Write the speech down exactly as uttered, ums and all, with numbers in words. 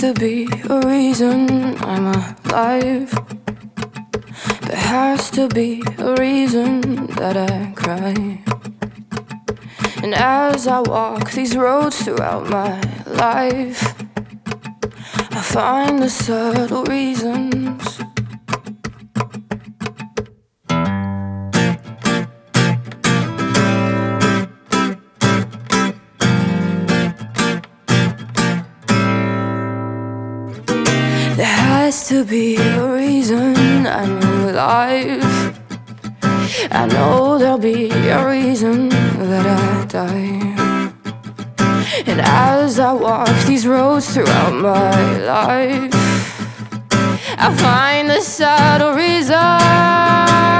to be a reason I'm alive. There has to be a reason that I cry. And as I walk these roads throughout my life, I find the subtle reasons. There has to be a reason I'm alive. I know there'll be a reason that I die. And as I walk these roads throughout my life, I find the subtle reason.